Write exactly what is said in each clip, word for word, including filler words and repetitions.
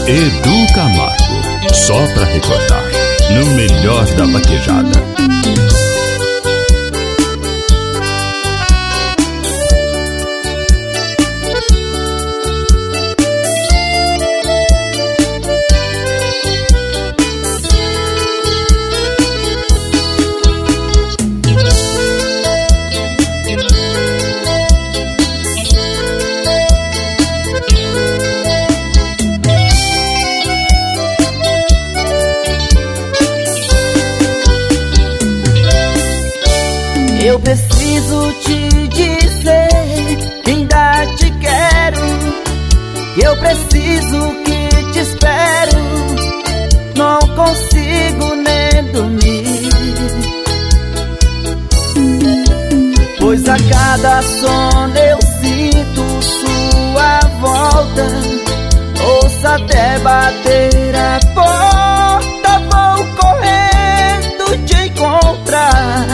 Edu Camargo, só pra recordar, no melhor da vaquejada. Eu preciso te dizer que ainda te quero. Eu preciso que te espero. Não consigo nem dormir, pois a cada sono eu sinto sua volta. Ouço até bater a porta, vou correndo te encontrar.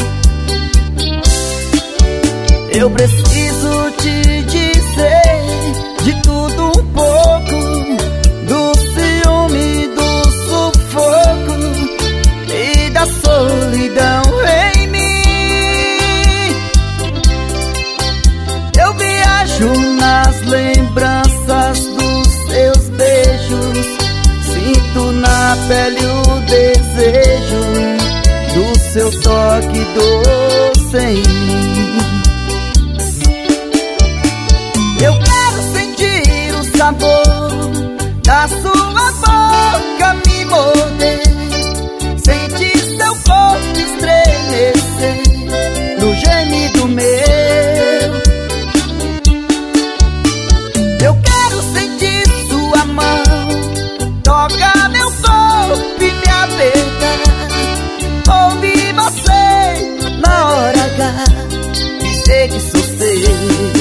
Eu preciso te dizer de tudo um pouco, do ciúme, do sufoco e da solidão em mim. Eu viajo nas lembranças dos seus beijos, sinto na pele o desejo do seu toque doce em mim. Eu quero sentir o sabor da sua boca me morder, sentir seu corpo estremecer no gemido meu. Eu quero sentir sua mão tocar meu corpo e me apertar, ouvir você na hora H, dizer que sou seu.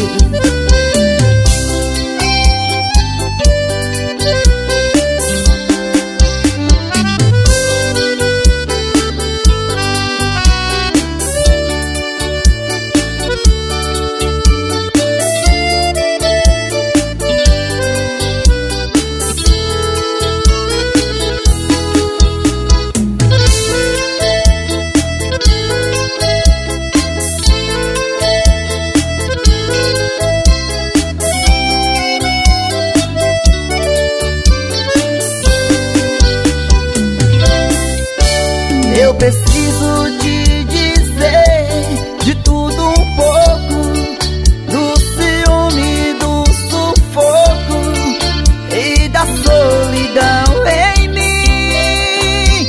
Eu preciso te dizer de tudo um pouco, do ciúme, do sufoco e da solidão em mim.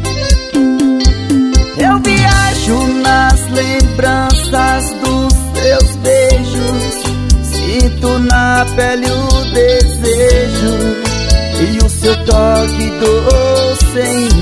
Eu viajo nas lembranças dos seus beijos, sinto na pele o desejo e o seu toque doce em mim.